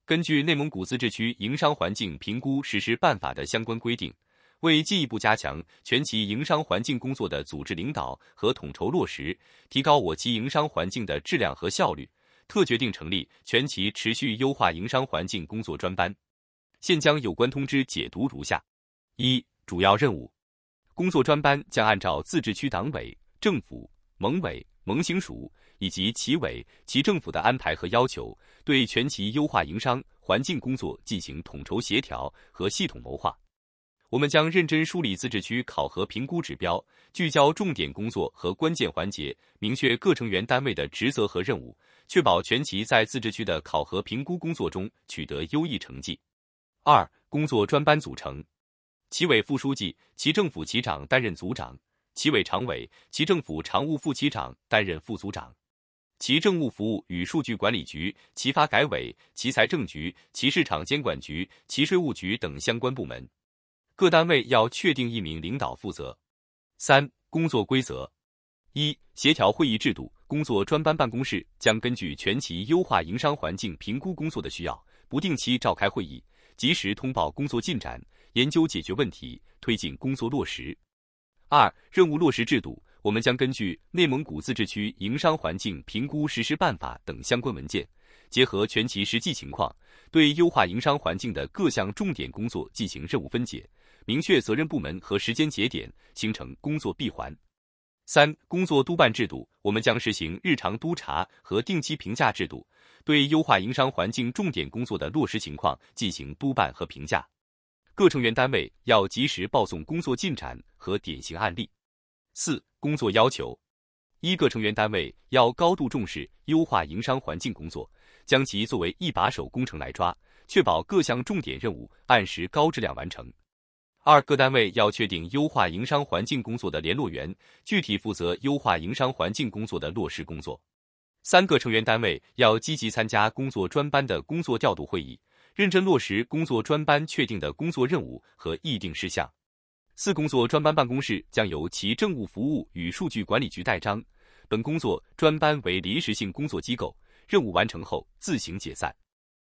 根据内蒙古自治区营商环境评估实施办法的相关规定，为进一步加强全旗营商环境工作的组织领导和统筹落实，提高我旗营商环境的质量和效率，特决定成立全旗持续优化营商环境工作专班。现将有关通知解读如下：一、主要任务。工作专班将按照自治区党委、政府、盟委、盟行署以及旗委、旗政府的安排和要求，对全旗优化营商环境工作进行统筹协调和系统谋划。我们将认真梳理自治区考核评估指标，聚焦重点工作和关键环节，明确各成员单位的职责和任务，确保全旗在自治区的考核评估工作中取得优异成绩。二、工作专班组成。旗委副书记、旗政府旗长担任组长，旗委常委、旗政府常务副旗长担任副组长。旗政务服务与数据管理局、旗发改委、旗财政局、旗市场监管局、旗税务局等相关部门。各单位要确定一名领导负责。三、工作规则。一、协调会议制度。工作专班办公室将根据全旗优化营商环境评估工作的需要，不定期召开会议，及时通报工作进展，研究解决问题，推进工作落实。二、任务落实制度。我们将根据内蒙古自治区营商环境评估实施办法等相关文件，结合全旗实际情况，对优化营商环境的各项重点工作进行任务分解，明确责任部门和时间节点，形成工作闭环。三、工作督办制度。我们将实行日常督查和定期评价制度，对优化营商环境重点工作的落实情况进行督办和评价。各成员单位要及时报送工作进展和典型案例。四、工作要求。一、各成员单位要高度重视优化营商环境工作，将其作为一把手工程来抓，确保各项重点任务按时高质量完成。二、各单位要确定优化营商环境工作的联络员，具体负责优化营商环境工作的落实工作。三、各成员单位要积极参加工作专班的工作调度会议，认真落实工作专班确定的工作任务和议定事项。四、工作专班办公室将由旗政务服务与数据管理局代章，本工作专班为临时性工作机构，任务完成后自行解散。